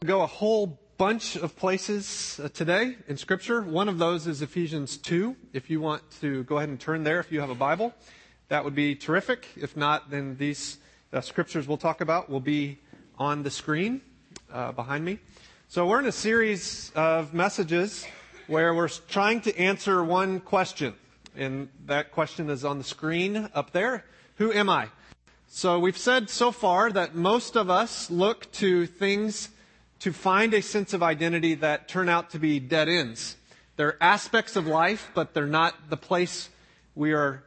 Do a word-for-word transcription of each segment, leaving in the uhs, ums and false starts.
go a whole bunch of places uh, today in Scripture. One of those is Ephesians two. If you want to go ahead and turn there, if you have a Bible, that would be terrific. If not, then these uh, Scriptures we'll talk about will be on the screen uh, behind me. So we're in a series of messages where we're trying to answer one question. And that question is on the screen up there. Who am I? So we've said so far that most of us look to things to find a sense of identity that turn out to be dead ends. They're aspects of life, but they're not the place we are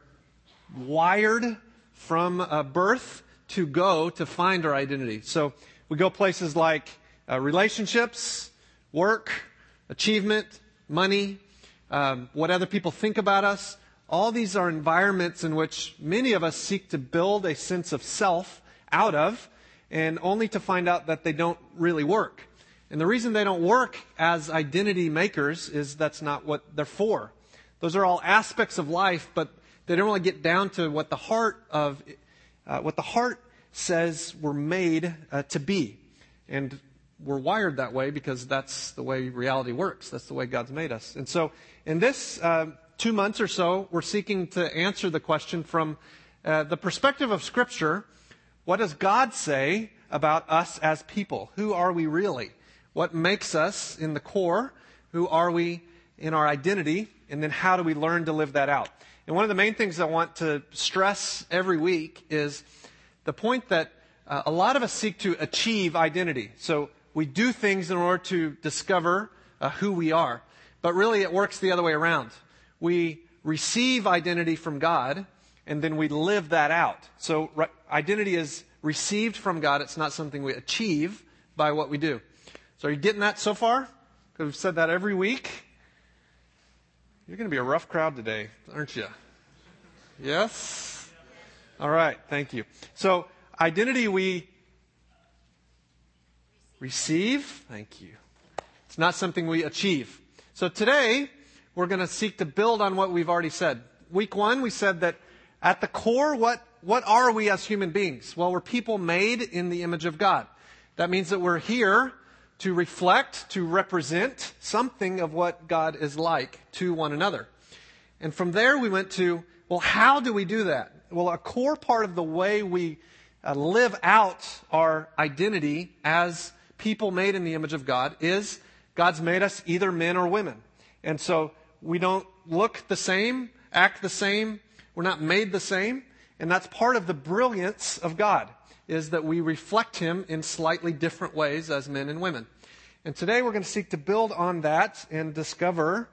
wired from uh, birth to go to find our identity. So we go places like uh, relationships, work, achievement, money, um, what other people think about us. All these are environments in which many of us seek to build a sense of self out of, and only to find out that they don't really work. And the reason they don't work as identity makers is that's not what they're for. Those are all aspects of life, but they don't really get down to what the heart of uh, what the heart says we're made uh, to be. And we're wired that way because that's the way reality works. That's the way God's made us. And so in this uh, two months or so, we're seeking to answer the question from uh, the perspective of Scripture. What does God say about us as people? Who are we really? What makes us in the core? Who are we in our identity? And then how do we learn to live that out? And one of the main things I want to stress every week is the point that uh, a lot of us seek to achieve identity. So we do things in order to discover uh, who we are. But really it works the other way around. We receive identity from God, and then we live that out. So re- identity is received from God. It's not something we achieve by what we do. So are you getting that so far? Because we've said that every week. You're going to be a rough crowd today, aren't you? Yes? All right, thank you. So identity we receive. Thank you. It's not something we achieve. So today, we're going to seek to build on what we've already said. Week one, we said that at the core, what, what are we as human beings? Well, we're people made in the image of God. That means that we're here to reflect, to represent something of what God is like to one another. And from there we went to, well, how do we do that? Well, a core part of the way we uh, live out our identity as people made in the image of God is God's made us either men or women. And so we don't look the same, act the same. We're not made the same. And that's part of the brilliance of God, is that we reflect Him in slightly different ways as men and women. And today we're going to seek to build on that and discover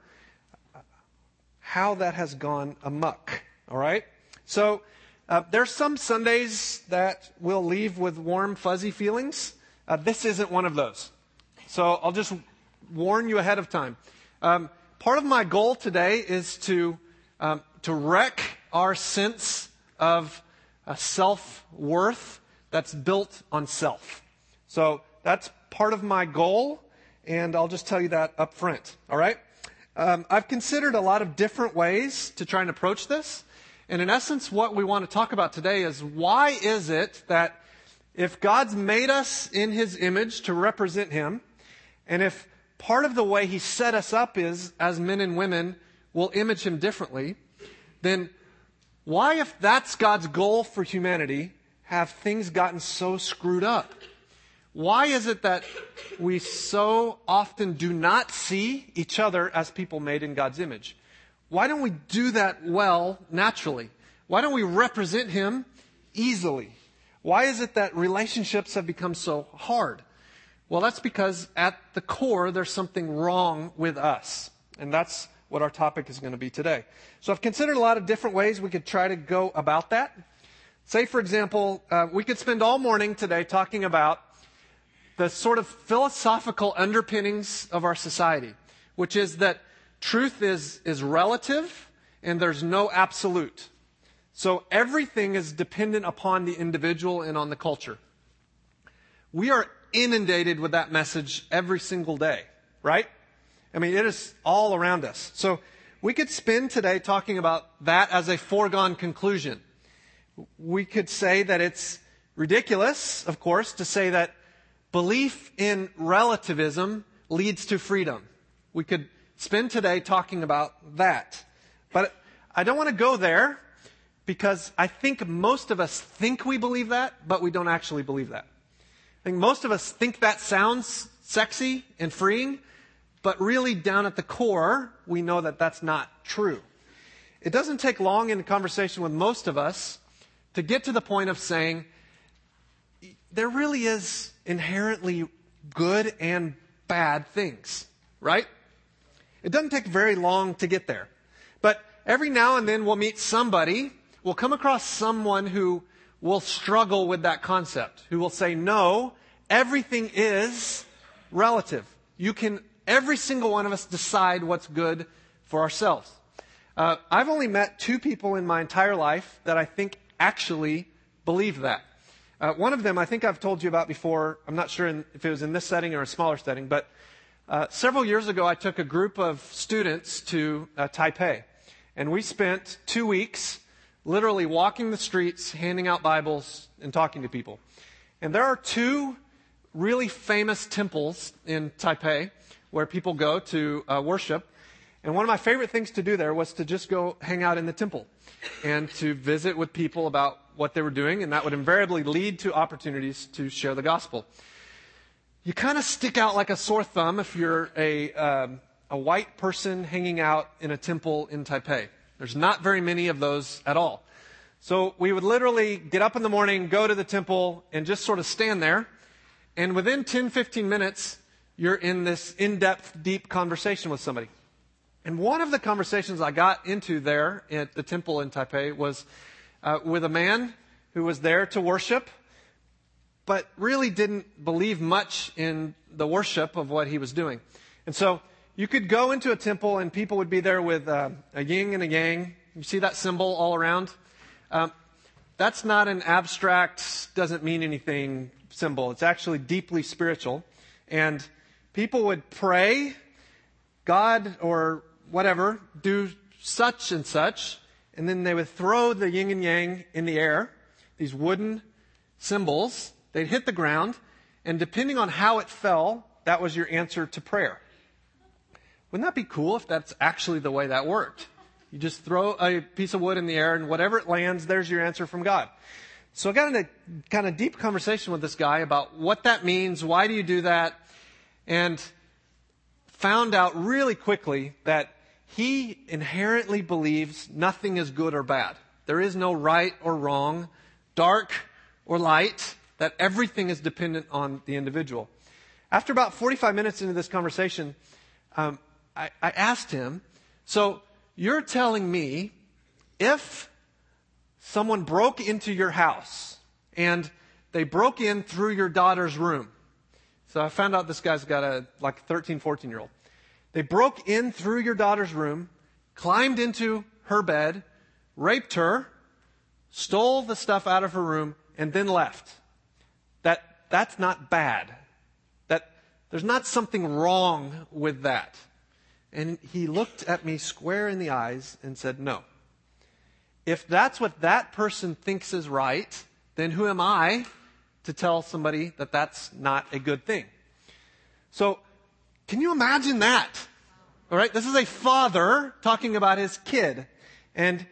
how that has gone amok. All right? So uh, there's some Sundays that we'll leave with warm, fuzzy feelings. Uh, this isn't one of those. So I'll just warn you ahead of time. Um, part of my goal today is to um, to wreck our sense of uh, self-worth that's built on self. So that's part of my goal, and I'll just tell you that up front. All right? Um, I've considered a lot of different ways to try and approach this. And in essence, what we want to talk about today is why is it that if God's made us in His image to represent Him, and if part of the way He set us up is, as men and women, we'll image Him differently, then why, if that's God's goal for humanity, have things gotten so screwed up? Why is it that we so often do not see each other as people made in God's image? Why don't we do that well naturally? Why don't we represent Him easily? Why is it that relationships have become so hard? Well, that's because at the core, there's something wrong with us. And that's what our topic is going to be today. So I've considered a lot of different ways we could try to go about that. Say, for example, uh, we could spend all morning today talking about the sort of philosophical underpinnings of our society, which is that truth is, is relative and there's no absolute. So everything is dependent upon the individual and on the culture. We are inundated with that message every single day, right? I mean, it is all around us. So we could spend today talking about that as a foregone conclusion. We could say that it's ridiculous, of course, to say that belief in relativism leads to freedom. We could spend today talking about that. But I don't want to go there because I think most of us think we believe that, but we don't actually believe that. I think most of us think that sounds sexy and freeing, but really down at the core, we know that that's not true. It doesn't take long in a conversation with most of us to get to the point of saying, there really is inherently good and bad things, right? It doesn't take very long to get there. But every now and then we'll meet somebody, we'll come across someone who will struggle with that concept, who will say, no, everything is relative. You can, every single one of us, decide what's good for ourselves. Uh, I've only met two people in my entire life that I think actually believe that. Uh, one of them I think I've told you about before. I'm not sure in, if it was in this setting or a smaller setting, but uh, several years ago I took a group of students to uh, Taipei. And we spent two weeks literally walking the streets, handing out Bibles, and talking to people. And there are two really famous temples in Taipei where people go to uh, worship. And one of my favorite things to do there was to just go hang out in the temple and to visit with people about what they were doing, and that would invariably lead to opportunities to share the gospel. You kind of stick out like a sore thumb if you're a, um, a white person hanging out in a temple in Taipei. There's not very many of those at all. So we would literally get up in the morning, go to the temple, and just sort of stand there. And within ten, fifteen minutes, you're in this in-depth, deep conversation with somebody. And one of the conversations I got into there at the temple in Taipei was uh, with a man who was there to worship, but really didn't believe much in the worship of what he was doing. And so you could go into a temple and people would be there with uh, a yin and a yang. You see that symbol all around? Um, that's not an abstract, doesn't mean anything symbol. It's actually deeply spiritual. And people would pray, God or whatever, do such and such, and then they would throw the yin and yang in the air, these wooden symbols. They'd hit the ground, and depending on how it fell, that was your answer to prayer. Wouldn't that be cool if that's actually the way that worked? You just throw a piece of wood in the air, and whatever it lands, there's your answer from God. So I got in a kind of deep conversation with this guy about what that means, why do you do that, and found out really quickly that he inherently believes nothing is good or bad. There is no right or wrong, dark or light, that everything is dependent on the individual. After about forty-five minutes into this conversation, um, I, I asked him, so you're telling me if someone broke into your house and they broke in through your daughter's room. So I found out this guy's got a like thirteen, fourteen year old. They broke in through your daughter's room, climbed into her bed, raped her, stole the stuff out of her room, and then left. That that's not bad. That there's not something wrong with that. And he looked at me square in the eyes and said, no. If that's what that person thinks is right, then who am I to tell somebody that that's not a good thing? So, can you imagine that? All right, this is a father talking about his kid. And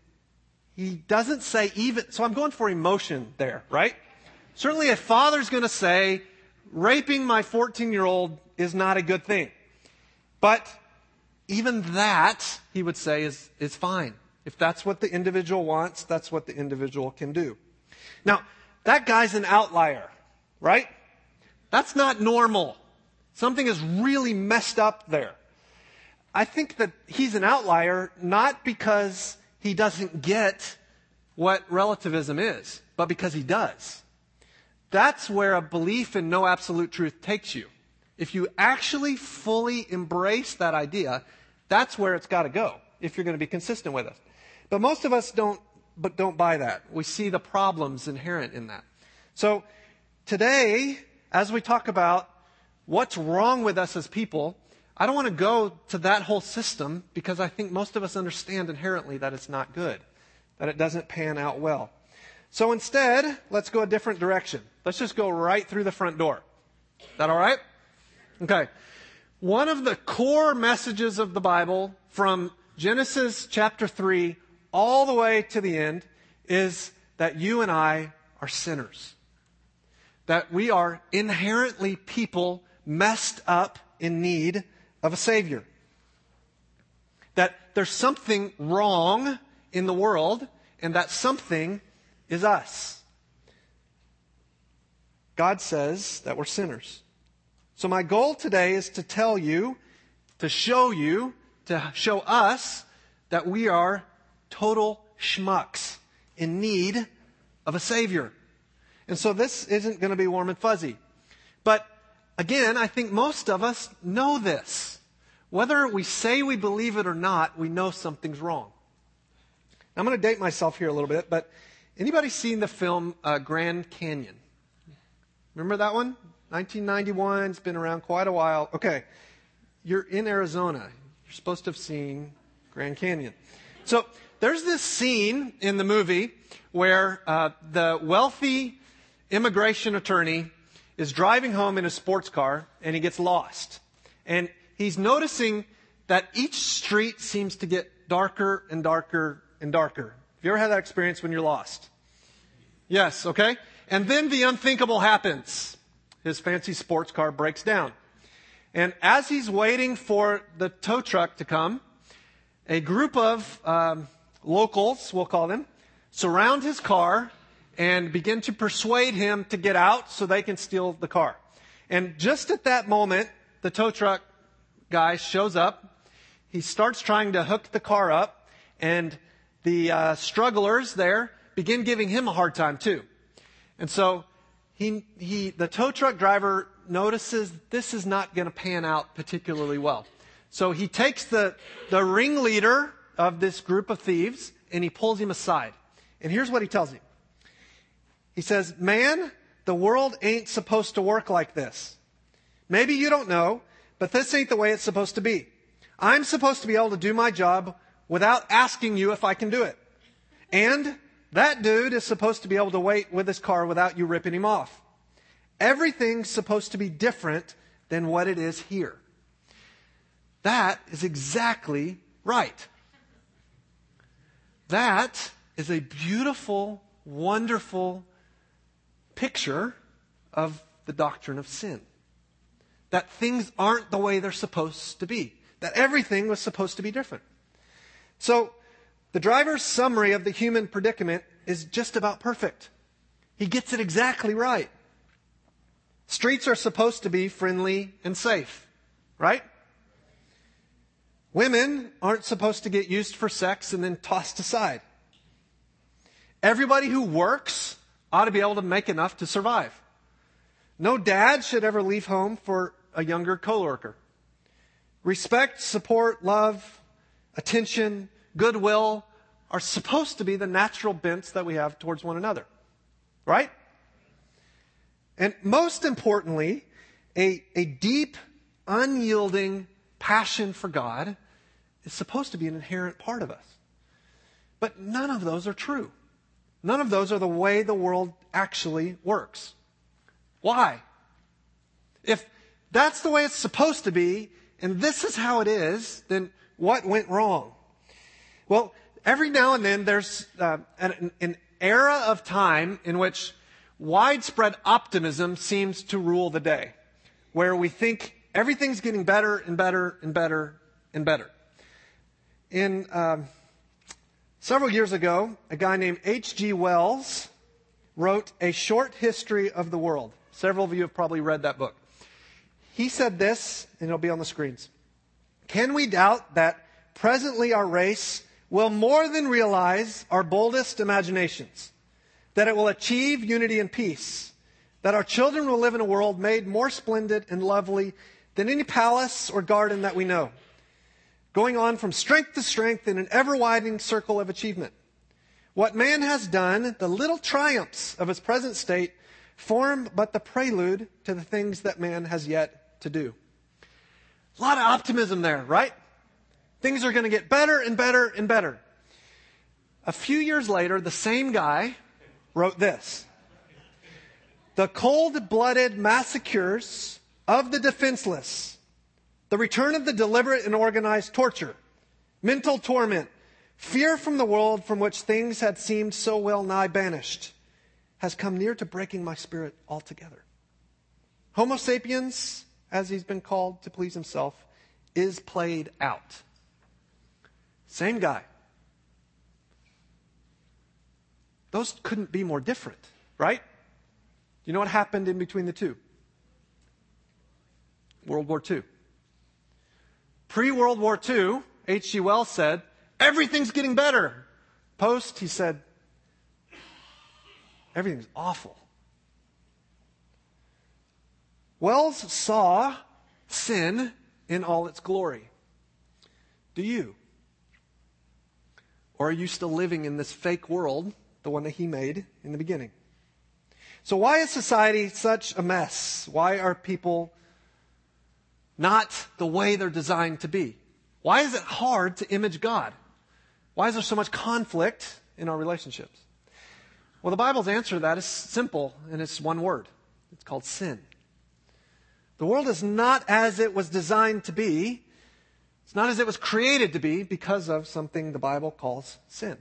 he doesn't say even, so I'm going for emotion there, right? Certainly a father's going to say, raping my fourteen-year-old is not a good thing. But even that, he would say, is, is fine. If that's what the individual wants, that's what the individual can do. Now, that guy's an outlier, right? That's not normal. Something is really messed up there. I think that he's an outlier not because he doesn't get what relativism is, but because he does. That's where a belief in no absolute truth takes you. If you actually fully embrace that idea, that's where it's got to go if you're going to be consistent with it. But most of us don't, but don't buy that. We see the problems inherent in that. So today, as we talk about what's wrong with us as people, I don't want to go to that whole system because I think most of us understand inherently that it's not good, that it doesn't pan out well. So instead, let's go a different direction. Let's just go right through the front door. Is that all right? Okay. One of the core messages of the Bible from Genesis chapter three all the way to the end is that you and I are sinners. That we are inherently people messed up in need of a Savior. That there's something wrong in the world, and that something is us. God says that we're sinners. So my goal today is to tell you, to show you, to show us that we are total schmucks in need of a Savior. And so this isn't going to be warm and fuzzy. But again, I think most of us know this. Whether we say we believe it or not, we know something's wrong. I'm going to date myself here a little bit, but anybody seen the film uh, Grand Canyon? Remember that one? nineteen ninety-one, it's been around quite a while. Okay, you're in Arizona. You're supposed to have seen Grand Canyon. So there's this scene in the movie where uh, the wealthy immigration attorney is driving home in a sports car and he gets lost. And he's noticing that each street seems to get darker and darker and darker. Have you ever had that experience when you're lost? Yes, okay. And then the unthinkable happens. His fancy sports car breaks down. And as he's waiting for the tow truck to come, a group of um, locals, we'll call them, surround his car and begin to persuade him to get out so they can steal the car. And just at that moment, the tow truck guy shows up. He starts trying to hook the car up, and the uh, strugglers there begin giving him a hard time too. And so he, he, the tow truck driver notices this is not going to pan out particularly well. So he takes the, the ringleader of this group of thieves and he pulls him aside. And here's what he tells him. He says, "Man, the world ain't supposed to work like this. Maybe you don't know, but this ain't the way it's supposed to be. I'm supposed to be able to do my job without asking you if I can do it. And that dude is supposed to be able to wait with his car without you ripping him off. Everything's supposed to be different than what it is here." That is exactly right. That is a beautiful, wonderful picture of the doctrine of sin. That things aren't the way they're supposed to be. That everything was supposed to be different. So, the driver's summary of the human predicament is just about perfect. He gets it exactly right. Streets are supposed to be friendly and safe, right? Women aren't supposed to get used for sex and then tossed aside. Everybody who works ought to be able to make enough to survive. No dad should ever leave home for a younger coworker. Respect, support, love, attention, goodwill are supposed to be the natural bents that we have towards one another. Right? And most importantly, a, a deep, unyielding passion for God is supposed to be an inherent part of us. But none of those are true. None of those are the way the world actually works. Why? If that's the way it's supposed to be, and this is how it is, then what went wrong? Well, every now and then there's uh, an, an era of time in which widespread optimism seems to rule the day, where we think everything's getting better and better and better and better. In um, several years ago, a guy named H G Wells wrote A Short History of the World. Several of you have probably read that book. He said this, and it'll be on the screens. "Can we doubt that presently our race will more than realize our boldest imaginations, that it will achieve unity and peace, that our children will live in a world made more splendid and lovely than any palace or garden that we know, going on from strength to strength in an ever-widening circle of achievement. What man has done, the little triumphs of his present state, form but the prelude to the things that man has yet to do." A lot of optimism there, right? Things are going to get better and better and better. A few years later, the same guy wrote this. The cold-blooded massacres of the defenseless, the return of the deliberate and organized torture, mental torment, fear from the world from which things had seemed so well nigh banished, has come near to breaking my spirit altogether. Homo sapiens, as he's been called to please himself, is played out. Same guy. Those couldn't be more different, right? You know what happened in between the two? World War Two. Pre-World War Two, H G Wells said, everything's getting better. Post, he said, everything's awful. Wells saw sin in all its glory. Do you? Or are you still living in this fake world, the one that he made in the beginning? So why is society such a mess? Why are people not the way they're designed to be? Why is it hard to image God? Why is there so much conflict in our relationships? Well, the Bible's answer to that is simple, and it's one word. It's called sin. The world is not as it was designed to be. It's not as it was created to be because of something the Bible calls sin.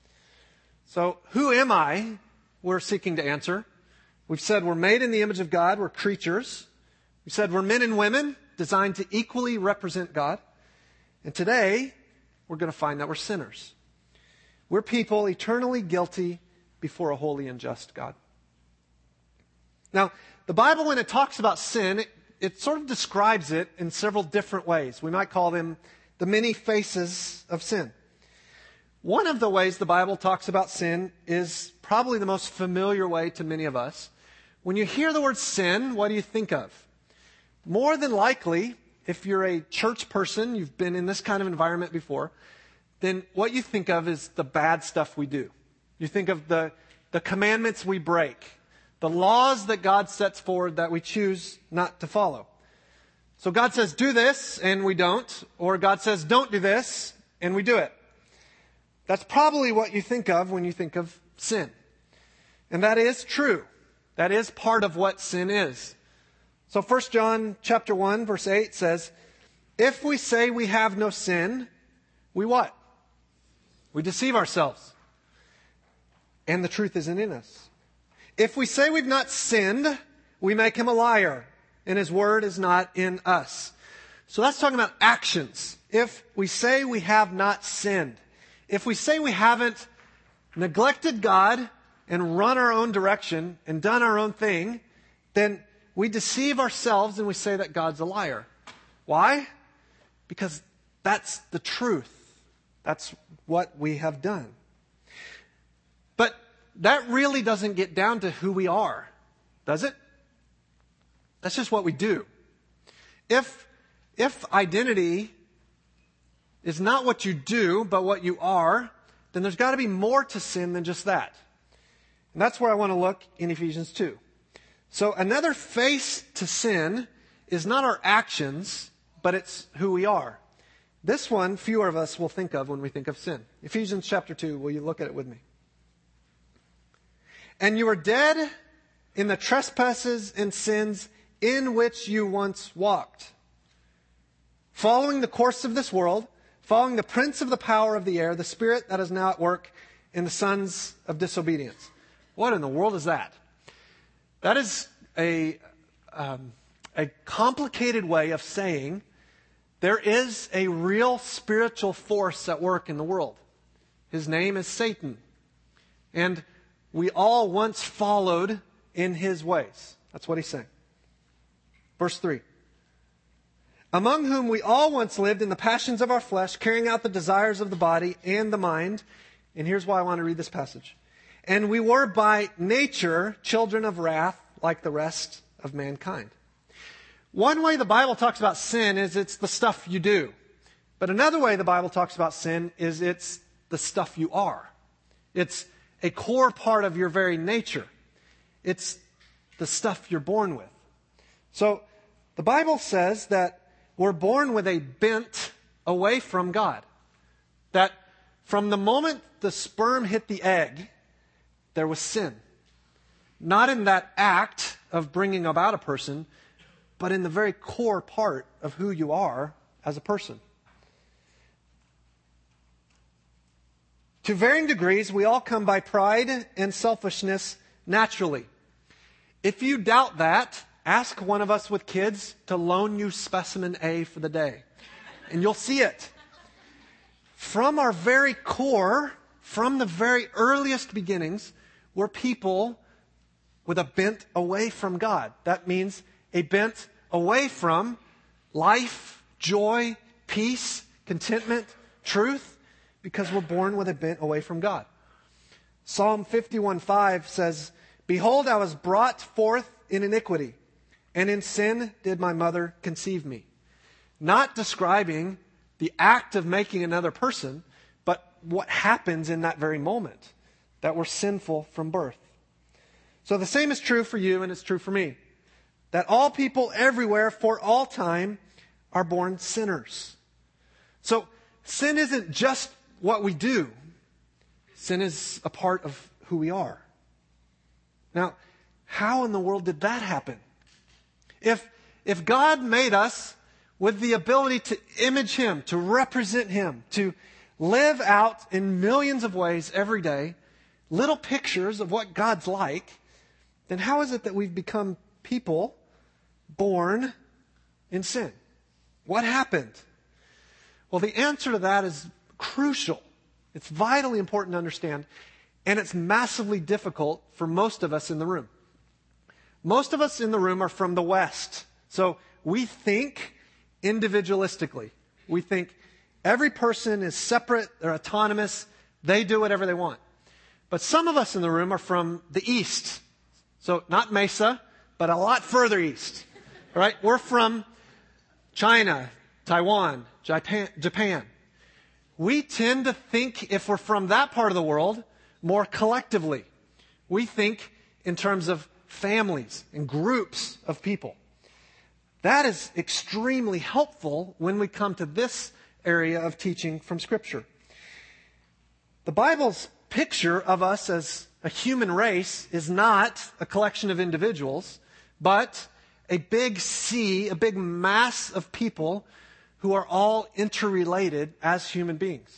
So, who am I? We're seeking to answer. We've said we're made in the image of God. We're creatures. We said we're men and women designed to equally represent God. And today, we're going to find that we're sinners. We're people eternally guilty before a holy and just God. Now, the Bible, when it talks about sin, it, it sort of describes it in several different ways. We might call them the many faces of sin. One of the ways the Bible talks about sin is probably the most familiar way to many of us. When you hear the word sin, what do you think of? More than likely, if you're a church person, you've been in this kind of environment before, then what you think of is the bad stuff we do. You think of the, the commandments we break, the laws that God sets forward that we choose not to follow. So God says, do this, and we don't. Or God says, don't do this, and we do it. That's probably what you think of when you think of sin. And that is true. That is part of what sin is. So First John chapter one, verse eight says, if we say we have no sin, we what? We deceive ourselves. And the truth isn't in us. If we say we've not sinned, we make him a liar, and his word is not in us. So that's talking about actions. If we say we have not sinned, if we say we haven't neglected God and run our own direction and done our own thing, then we deceive ourselves and we say that God's a liar. Why? Because that's the truth. That's what we have done. But that really doesn't get down to who we are, does it? That's just what we do. If, if identity is not what you do, but what you are, then there's got to be more to sin than just that. And that's where I want to look in Ephesians two. So another face to sin is not our actions, but it's who we are. This one, fewer of us will think of when we think of sin. Ephesians chapter two, will you look at it with me? And you were dead in the trespasses and sins in which you once walked, following the course of this world, following the prince of the power of the air, the spirit that is now at work in the sons of disobedience. What in the world is that? That is a, um, a complicated way of saying there is a real spiritual force at work in the world. His name is Satan. And we all once followed in his ways. That's what he's saying. Verse three. Among whom we all once lived in the passions of our flesh, carrying out the desires of the body and the mind. And here's why I want to read this passage. And we were by nature children of wrath, like the rest of mankind. One way the Bible talks about sin is it's the stuff you do. But another way the Bible talks about sin is it's the stuff you are. It's a core part of your very nature. It's the stuff you're born with. So the Bible says that we're born with a bent away from God. That from the moment the sperm hit the egg, there was sin. Not in that act of bringing about a person, but in the very core part of who you are as a person. To varying degrees, we all come by pride and selfishness naturally. If you doubt that, ask one of us with kids to loan you specimen A for the day, and you'll see it. From our very core, from the very earliest beginnings, we're people with a bent away from God. That means a bent away from life, joy, peace, contentment, truth, because we're born with a bent away from God. Psalm fifty-one five says, "Behold, I was brought forth in iniquity, and in sin did my mother conceive me." Not describing the act of making another person, but what happens in that very moment, that we're sinful from birth. So the same is true for you and it's true for me. That all people everywhere for all time are born sinners. So sin isn't just what we do. Sin is a part of who we are. Now, how in the world did that happen? If, if God made us with the ability to image Him, to represent Him, to live out in millions of ways every day, little pictures of what God's like, then how is it that we've become people born in sin? What happened? Well, the answer to that is crucial. It's vitally important to understand, and it's massively difficult for most of us in the room. Most of us in the room are from the West, so we think individualistically. We think every person is separate, they're autonomous, they do whatever they want. But some of us in the room are from the East, so not Mesa, but a lot further east. Right? We're from China, Taiwan, Japan, Japan. We tend to think, if we're from that part of the world, more collectively. We think in terms of families and groups of people. That is extremely helpful when we come to this area of teaching from Scripture. The Bible's picture of us as a human race is not a collection of individuals, but a big sea, a big mass of people who are all interrelated as human beings.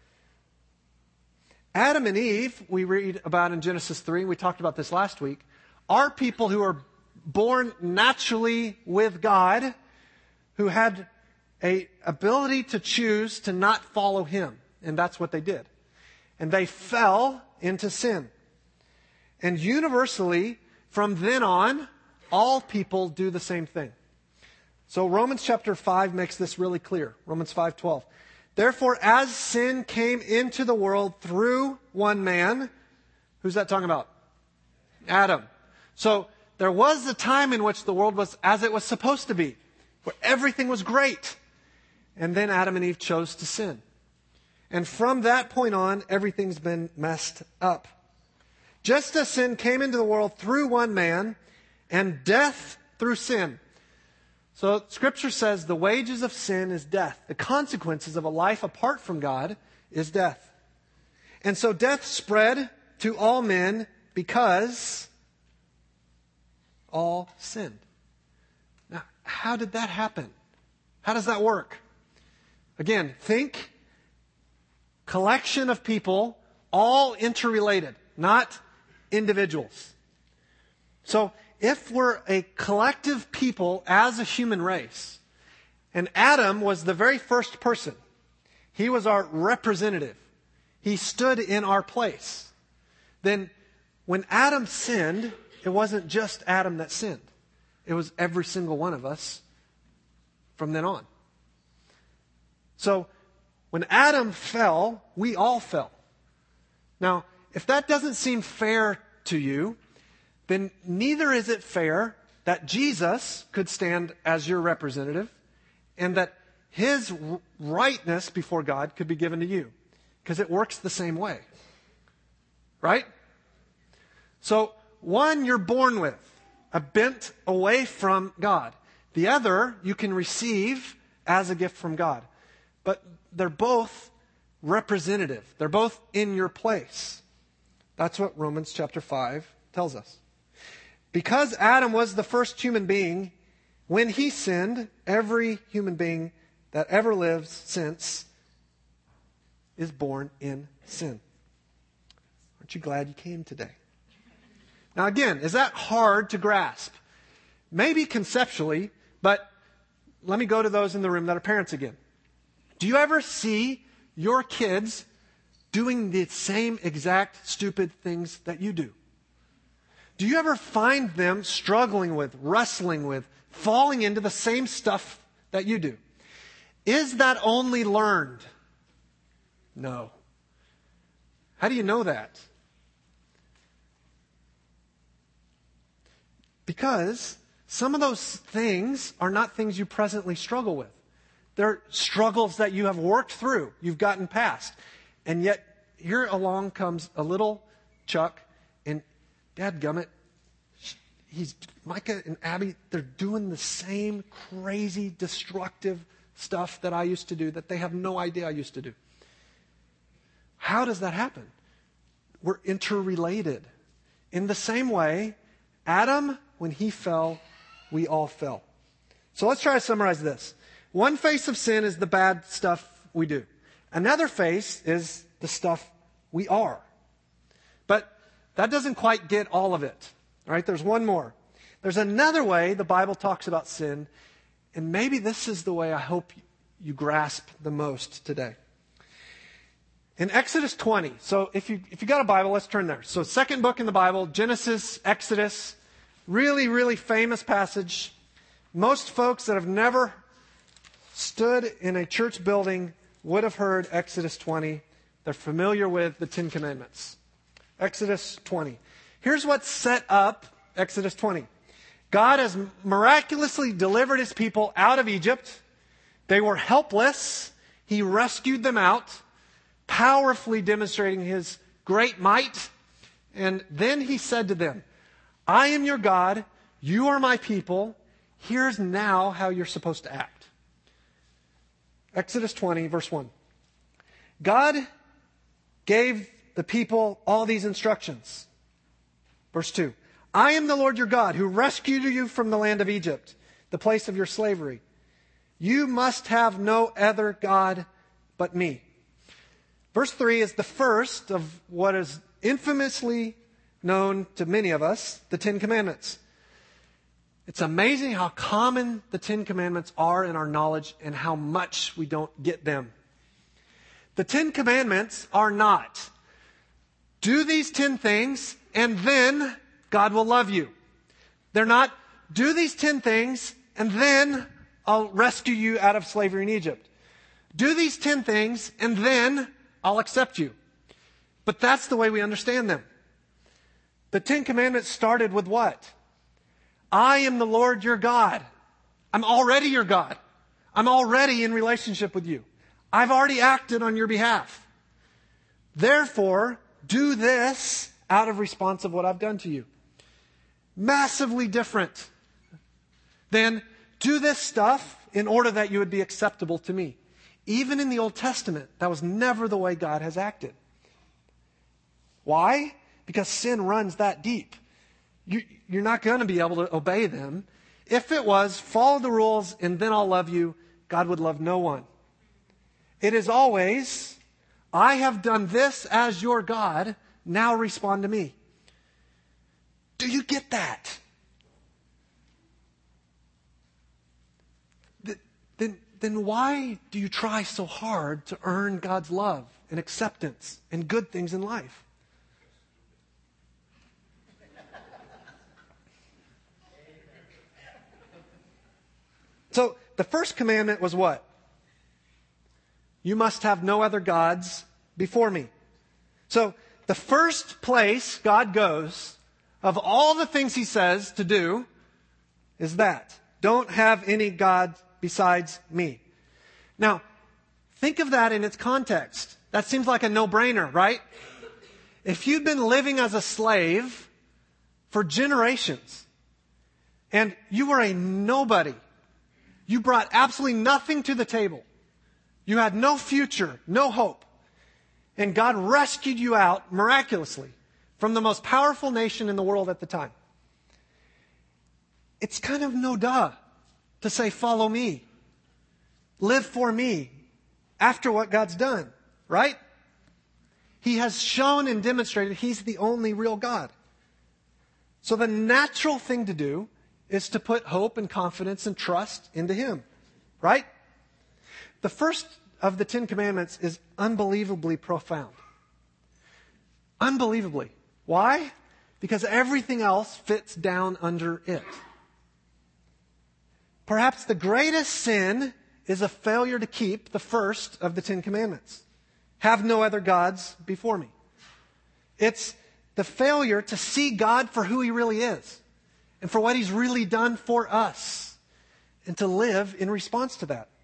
Adam and Eve, we read about in Genesis three, we talked about this last week, are people who are born naturally with God, who had an ability to choose to not follow Him. And that's what they did. And they fell into sin. And universally, from then on, all people do the same thing. So Romans chapter five makes this really clear. Romans five twelve. Therefore, as sin came into the world through one man, who's that talking about? Adam. So there was a time in which the world was as it was supposed to be, where everything was great. And then Adam and Eve chose to sin. And from that point on, everything's been messed up. Just as sin came into the world through one man, and death through sin. So Scripture says the wages of sin is death. The consequences of a life apart from God is death. And so death spread to all men because all sinned. Now, how did that happen? How does that work? Again, think collection of people, all interrelated, not individuals. So if we're a collective people as a human race, and Adam was the very first person, he was our representative, he stood in our place, then when Adam sinned, it wasn't just Adam that sinned. It was every single one of us from then on. So when Adam fell, we all fell. Now, if that doesn't seem fair to you, then neither is it fair that Jesus could stand as your representative and that His rightness before God could be given to you. Because it works the same way. Right? So, one you're born with, a bent away from God. The other you can receive as a gift from God. But they're both representative. They're both in your place. That's what Romans chapter five tells us. Because Adam was the first human being, when he sinned, every human being that ever lives since is born in sin. Aren't you glad you came today? Now again, is that hard to grasp? Maybe conceptually, but let me go to those in the room that are parents again. Do you ever see your kids doing the same exact stupid things that you do? Do you ever find them struggling with, wrestling with, falling into the same stuff that you do? Is that only learned? No. How do you know that? Because some of those things are not things you presently struggle with. They're struggles that you have worked through, you've gotten past. And yet, here along comes a little Chuck, and dadgummit, he's, Micah and Abby, they're doing the same crazy, destructive stuff that I used to do that they have no idea I used to do. How does that happen? We're interrelated. In the same way, Adam, when he fell, we all fell. So let's try to summarize this. One face of sin is the bad stuff we do. Another face is the stuff we are. But that doesn't quite get all of it. All right, there's one more. There's another way the Bible talks about sin, and maybe this is the way I hope you grasp the most today. In Exodus twenty, so if you if you got a Bible, let's turn there. So second book in the Bible, Genesis, Exodus, really, really famous passage. Most folks that have never stood in a church building would have heard Exodus twenty. They're familiar with the Ten Commandments. Exodus twenty. Here's what set up Exodus twenty. God has miraculously delivered his people out of Egypt. They were helpless. He rescued them out, powerfully demonstrating his great might. And then he said to them, I am your God. You are my people. Here's now how you're supposed to act. Exodus twenty, verse one. God gave the people all these instructions. Verse two. I am the Lord your God who rescued you from the land of Egypt, the place of your slavery. You must have no other God but me. Verse three is the first of what is infamously known to many of us, the Ten Commandments. It's amazing how common the Ten Commandments are in our knowledge and how much we don't get them. The Ten Commandments are not, do these ten things and then God will love you. They're not, do these ten things and then I'll rescue you out of slavery in Egypt. Do these ten things and then I'll accept you. But that's the way we understand them. The Ten Commandments started with what? I am the Lord your God. I'm already your God. I'm already in relationship with you. I've already acted on your behalf. Therefore, do this out of response of what I've done to you. Massively different than do this stuff in order that you would be acceptable to me. Even in the Old Testament, that was never the way God has acted. Why? Because sin runs that deep. You, you're not going to be able to obey them. If it was, follow the rules and then I'll love you, God would love no one. It is always, I have done this as your God, now respond to me. Do you get that? Then, then why do you try so hard to earn God's love and acceptance and good things in life? So the first commandment was what? You must have no other gods before me. So the first place God goes of all the things he says to do is that. Don't have any God besides me. Now, think of that in its context. That seems like a no-brainer, right? If you've been living as a slave for generations and you were a nobody, you brought absolutely nothing to the table. You had no future, no hope. And God rescued you out miraculously from the most powerful nation in the world at the time. it's kind of no duh to say, follow me. Live for me after what God's done, right? He has shown and demonstrated He's the only real God. So the natural thing to do is to put hope and confidence and trust into Him, right? The first of the Ten Commandments is unbelievably profound. Unbelievably. Why? Because everything else fits down under it. Perhaps the greatest sin is a failure to keep the first of the Ten Commandments. Have no other gods before me. It's the failure to see God for who He really is and for what He's really done for us and to live in response to that.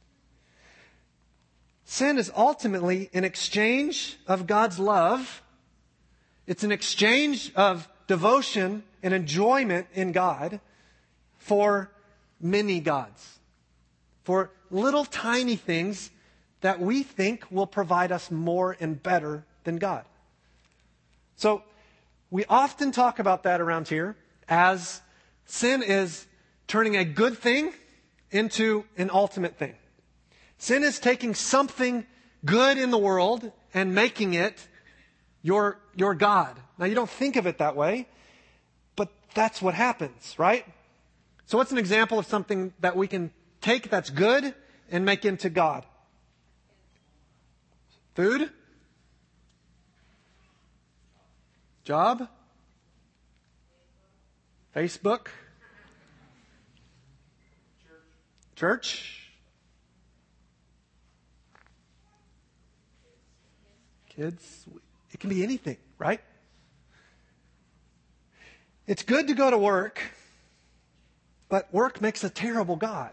Sin is ultimately an exchange of God's love. It's an exchange of devotion and enjoyment in God for many gods. For little tiny things that we think will provide us more and better than God. So we often talk about that around here as sin is turning a good thing into an ultimate thing. Sin is taking something good in the world and making it your, your God. Now, you don't think of it that way, but that's what happens, right? So what's an example of something that we can take that's good and make into God? Food? Job? Facebook? Church? Kids? It can be anything, right? It's good to go to work, but work makes a terrible God.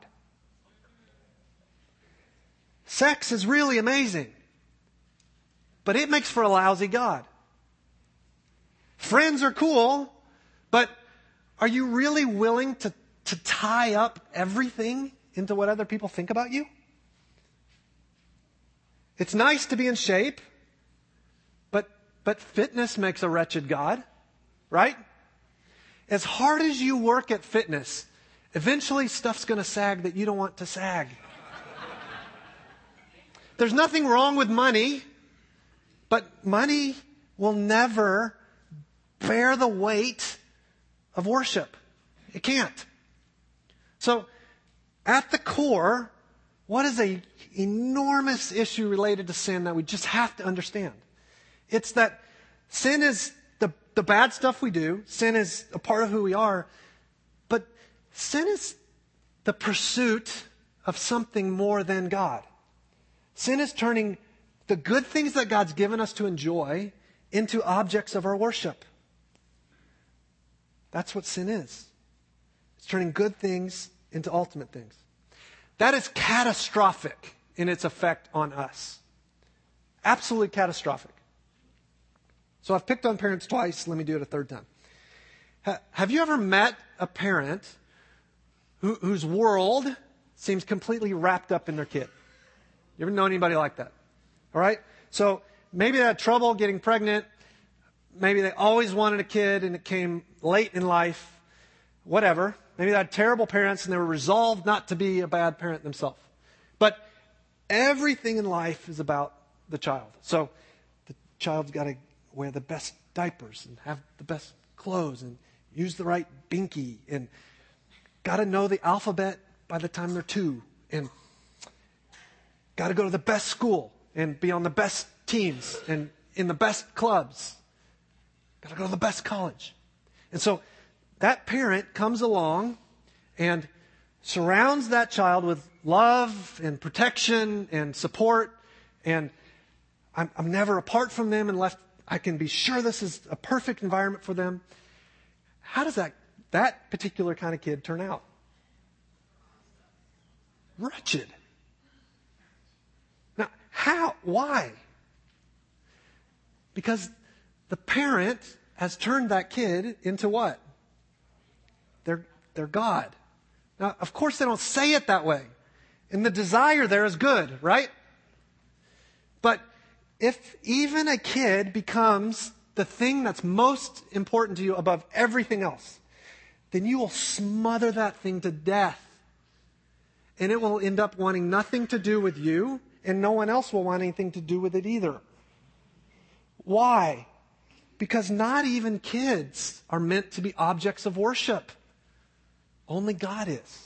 Sex is really amazing, but it makes for a lousy God. Friends are cool, but are you really willing to, to tie up everything into what other people think about you? It's nice to be in shape, but, but fitness makes a wretched God, right? As hard as you work at fitness, eventually stuff's going to sag that you don't want to sag. There's nothing wrong with money, but money will never bear the weight of worship. It can't. So, at the core, what is an enormous issue related to sin that we just have to understand? It's that sin is the, the bad stuff we do. Sin is a part of who we are. But sin is the pursuit of something more than God. Sin is turning the good things that God's given us to enjoy into objects of our worship. That's what sin is. It's turning good things into ultimate things. That is catastrophic in its effect on us. Absolutely catastrophic. So I've picked on parents twice. Let me do it a third time. Ha- have you ever met a parent who, whose world seems completely wrapped up in their kid? You ever know anybody like that? All right? So maybe they had trouble getting pregnant. Maybe they always wanted a kid and it came late in life. Whatever. Maybe they had terrible parents and they were resolved not to be a bad parent themselves. But everything in life is about the child. So the child's got to wear the best diapers and have the best clothes and use the right binky and got to know the alphabet by the time they're two and got to go to the best school and be on the best teams and in the best clubs. Got to go to the best college. And so that parent comes along and surrounds that child with love and protection and support. And I'm, I'm never apart from them unless I can be sure this is a perfect environment for them. How does that, that particular kind of kid turn out? Wretched. Now, how? Why? Because the parent has turned that kid into what? Their, their God. Now, of course they don't say it that way. And the desire there is good, right? But if even a kid becomes the thing that's most important to you above everything else, then you will smother that thing to death. And it will end up wanting nothing to do with you, and no one else will want anything to do with it either. Why? Because not even kids are meant to be objects of worship. Only God is.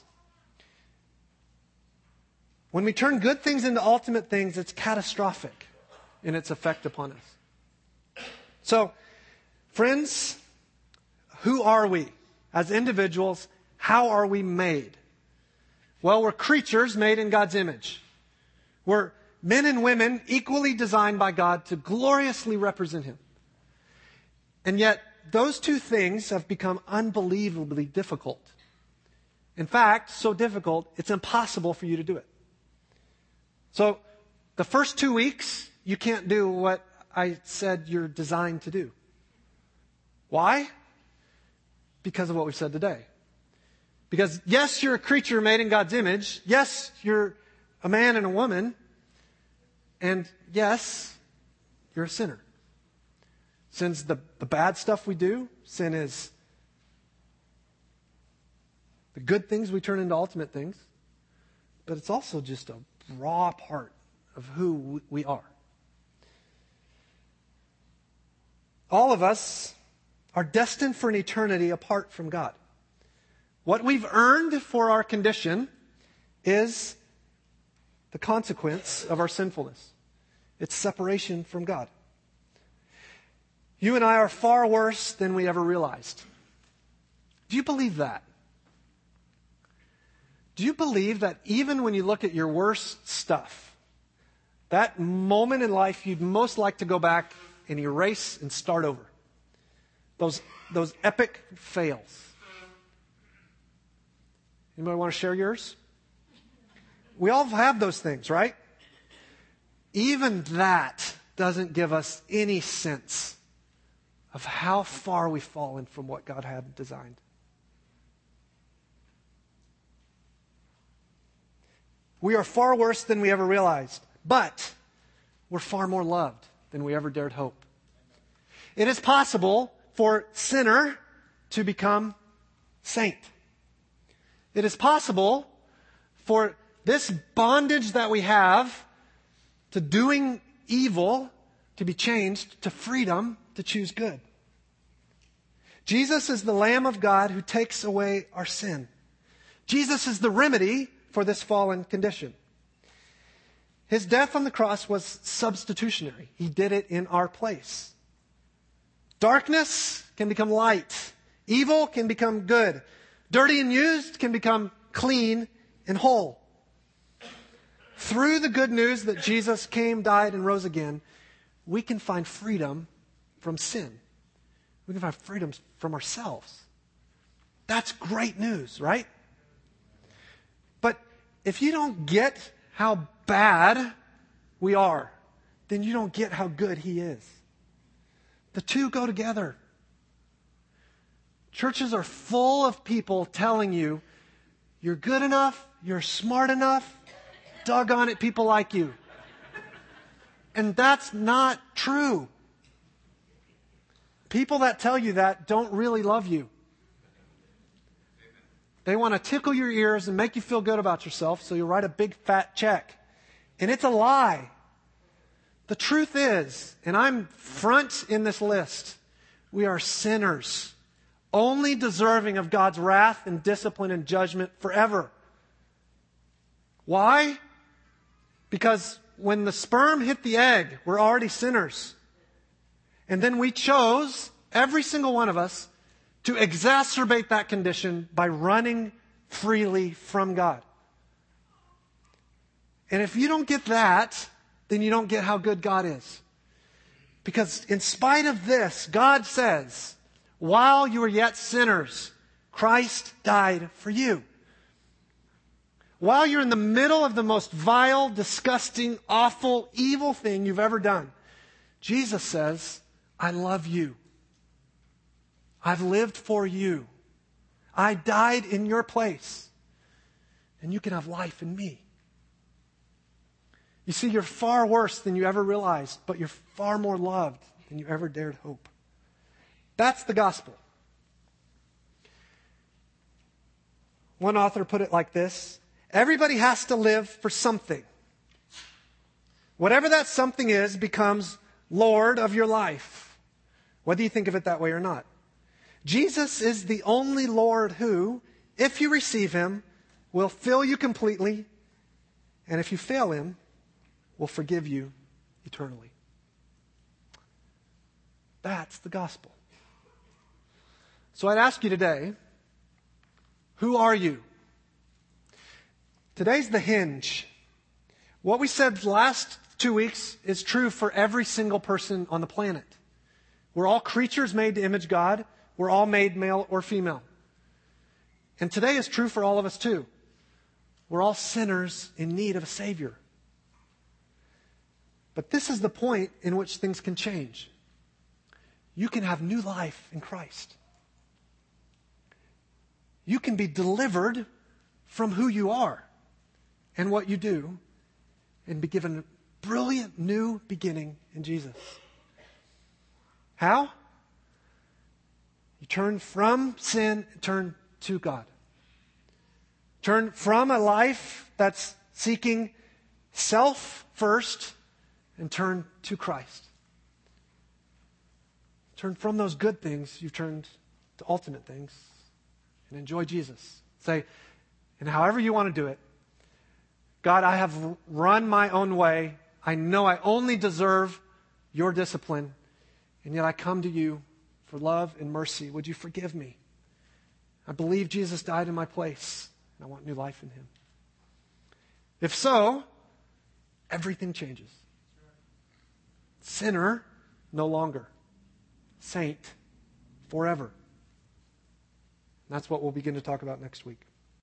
When we turn good things into ultimate things, it's catastrophic in its effect upon us. So, friends, who are we? As individuals, how are we made? Well, we're creatures made in God's image. We're men and women equally designed by God to gloriously represent Him. And yet, those two things have become unbelievably difficult. In fact, so difficult, it's impossible for you to do it. So, the first two weeks, you can't do what I said you're designed to do. Why? Because of what we've said today. Because yes, you're a creature made in God's image. Yes, you're a man and a woman. And yes, you're a sinner. Sin's the, the bad stuff we do. Sin is the good things we turn into ultimate things. But it's also just a raw part of who we are. All of us are destined for an eternity apart from God. What we've earned for our condition is the consequence of our sinfulness. It's separation from God. You and I are far worse than we ever realized. Do you believe that? Do you believe that even when you look at your worst stuff, that moment in life you'd most like to go back and erase and start over? Those, those epic fails. Anybody want to share yours? We all have those things, right? Even that doesn't give us any sense of how far we've fallen from what God had designed. We are far worse than we ever realized, but we're far more loved than we ever dared hope. It is possible for sinner to become saint. It is possible for this bondage that we have to doing evil to be changed to freedom to choose good. Jesus is the Lamb of God who takes away our sin. Jesus is the remedy for this fallen condition. His death on the cross was substitutionary. He did it in our place. Darkness can become light. Evil can become good. Dirty and used can become clean and whole. Through the good news that Jesus came, died, and rose again, we can find freedom from sin. We can find freedom from ourselves. That's great news, right? But if you don't get how bad we are, then you don't get how good He is. The two go together. Churches are full of people telling you, you're good enough, you're smart enough, doggone it, people like you. And that's not true. People that tell you that don't really love you. They want to tickle your ears and make you feel good about yourself, so you write a big fat check. And it's a lie. The truth is, and I'm front in this list, we are sinners, only deserving of God's wrath and discipline and judgment forever. Why? Because when the sperm hit the egg, we're already sinners. And then we chose, every single one of us, to exacerbate that condition by running freely from God. And if you don't get that, then you don't get how good God is. Because in spite of this, God says, while you were yet sinners, Christ died for you. While you're in the middle of the most vile, disgusting, awful, evil thing you've ever done, Jesus says, I love you. I've lived for you. I died in your place. And you can have life in me. You see, you're far worse than you ever realized, but you're far more loved than you ever dared hope. That's the gospel. One author put it like this: everybody has to live for something. Whatever that something is becomes Lord of your life, whether you think of it that way or not. Jesus is the only Lord who, if you receive him, will fill you completely, and if you fail him, will forgive you eternally. That's the gospel. So I'd ask you today, who are you? Today's the hinge. What we said last two weeks is true for every single person on the planet. We're all creatures made to image God. We're all made male or female. And today is true for all of us too. We're all sinners in need of a Savior. But this is the point in which things can change. You can have new life in Christ. You can be delivered from who you are and what you do and be given a brilliant new beginning in Jesus. How? You turn from sin and turn to God. Turn from a life that's seeking self first and turn to Christ. Turn from those good things, you've turned to ultimate things, and enjoy Jesus. Say, and however you want to do it, God, I have run my own way. I know I only deserve your discipline, and yet I come to you for love and mercy. Would you forgive me? I believe Jesus died in my place, and I want new life in him. If so, everything changes. Sinner, no longer. Saint, forever. That's what we'll begin to talk about next week.